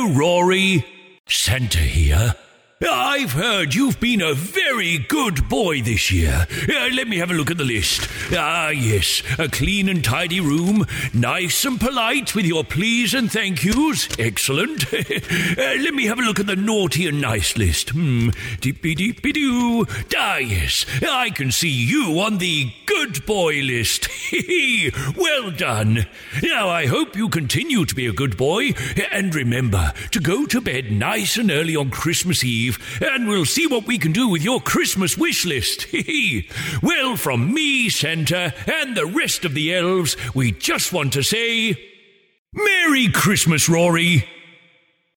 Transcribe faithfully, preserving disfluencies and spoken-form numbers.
Hello, Rory. Santa here. I've heard you've been a very good boy this year. Uh, let me have a look at the list. Ah, yes, a clean and tidy room, nice and polite with your please and thank yous. Excellent. uh, let me have a look at the naughty and nice list. Hmm, deepy-deepy-doo. Ah, yes, I can see you on the good boy list. Well done. Now, I hope you continue to be a good boy, and remember to go to bed nice and early on Christmas Eve, and we'll see what we can do with your Christmas wish list. Well, from me, Santa, and the rest of the elves, we just want to say, Merry Christmas, Rory.